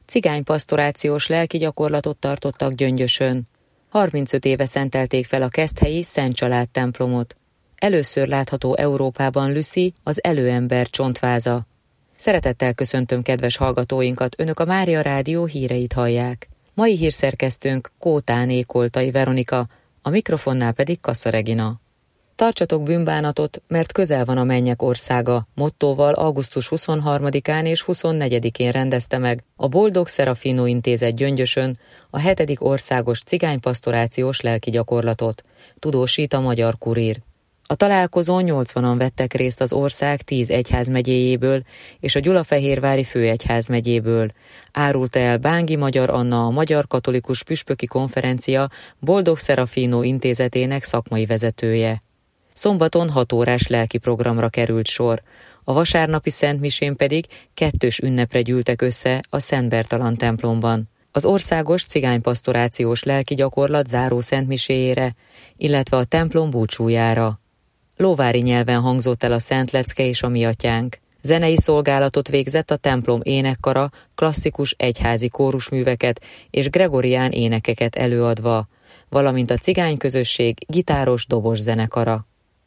Cigánypastorációs lelki gyakorlatot tartottak Gyöngyösön. 35 éve szentelték fel a Keszthelyi Szent Család templomot. Először látható Európában Lucy, az előember csontváza. Szeretettel köszöntöm kedves hallgatóinkat, Önök a Mária Rádió híreit hallják. Mai hírszerkesztőnk Kótáné Koltai Veronika, a mikrofonnál pedig Kassa Regina. Tartsatok bűnbánatot, mert közel van a mennyek országa, mottóval augusztus 23-án és 24-én rendezte meg a Boldog Szerafino Intézet Gyöngyösön a 7. országos cigánypastorációs lelki gyakorlatot, tudósít a Magyar Kurír. A találkozón 80-an vettek részt az ország 10 egyházmegyéjéből és a Gyulafehérvári főegyházmegyéből, árulta el Bángi Magyar Anna, a Magyar Katolikus Püspöki Konferencia Boldog Szerafino Intézetének szakmai vezetője. Szombaton 6 órás lelki programra került sor, a vasárnapi szentmisén pedig 2 ünnepre gyűltek össze a Szent Bertalan templomban. Az országos cigánypastorációs lelki gyakorlat záró szentmiséjére, illetve a templom búcsújára. Lóvári nyelven hangzott el a Szent Lecke és a Mi Atyánk. Zenei szolgálatot végzett a templom énekkara, klasszikus egyházi kórusműveket és gregorián énekeket előadva, valamint a cigányközösség gitáros dobos zenekara.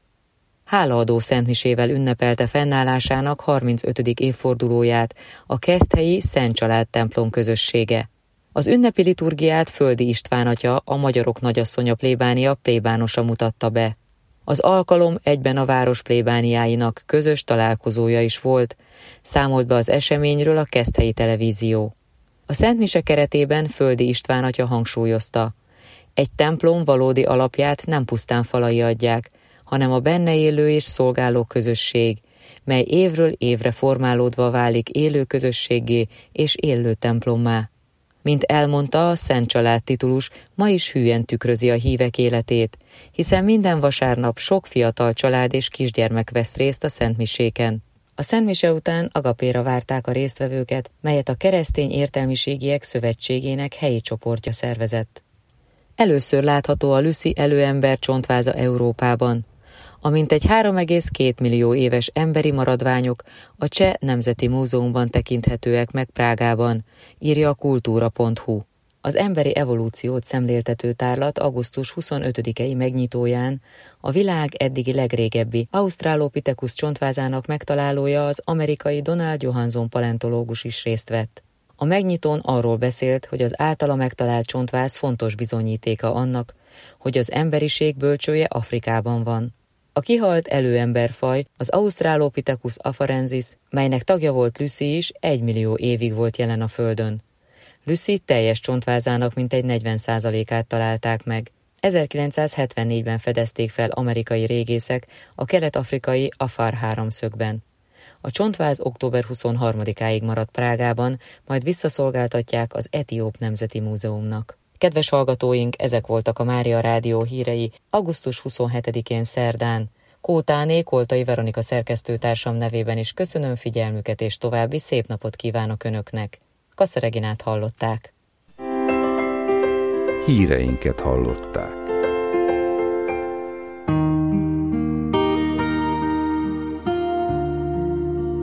Hálaadó szentmisével ünnepelte fennállásának 35. évfordulóját a Keszthelyi Szent Család templom közössége. Az ünnepi liturgiát Földi István atya, a Magyarok Nagyasszonya plébánia plébánosa mutatta be. Az alkalom egyben a város plébániáinak közös találkozója is volt, számolt be az eseményről a Keszthelyi Televízió. A szentmise keretében Földi István atya hangsúlyozta: egy templom valódi alapját nem pusztán falai adják, hanem a benne élő és szolgáló közösség, mely évről évre formálódva válik élő közösséggé és élő templommá. Mint elmondta, a Szent Család titulus ma is hűen tükrözi a hívek életét, hiszen minden vasárnap sok fiatal család és kisgyermek vesz részt a szentmiséken. A szentmise után agapéra várták a résztvevőket, melyet a Keresztény Értelmiségiek Szövetségének helyi csoportja szervezett. Először látható a Lucy előember csontváza Európában. A mintegy 3,2 millió éves emberi maradványok a Cseh Nemzeti Múzeumban tekinthetőek meg Prágában, írja a kultúra.hu. Az emberi evolúciót szemléltető tárlat augusztus 25-i megnyitóján a világ eddigi legrégebbi Australopithecus csontvázának megtalálója, az amerikai Donald Johanson paleontológus is részt vett. A megnyitón arról beszélt, hogy az általa megtalált csontváz fontos bizonyítéka annak, hogy az emberiség bölcsője Afrikában van. A kihalt előemberfaj, az Australopithecus afarensis, melynek tagja volt Lucy is, 1 millió évig volt jelen a Földön. Lucy teljes csontvázának mintegy 40%-át találták meg. 1974-ben fedezték fel amerikai régészek a kelet-afrikai Afar háromszögben. A csontváz október 23-áig maradt Prágában, majd visszaszolgáltatják az Etióp Nemzeti Múzeumnak. Kedves hallgatóink, ezek voltak a Mária Rádió hírei augusztus 27-én szerdán. Kótáné Koltai Veronika szerkesztőtársam nevében is köszönöm figyelmüket, és további szép napot kívánok Önöknek. Kassa Reginát hallották. Híreinket hallották.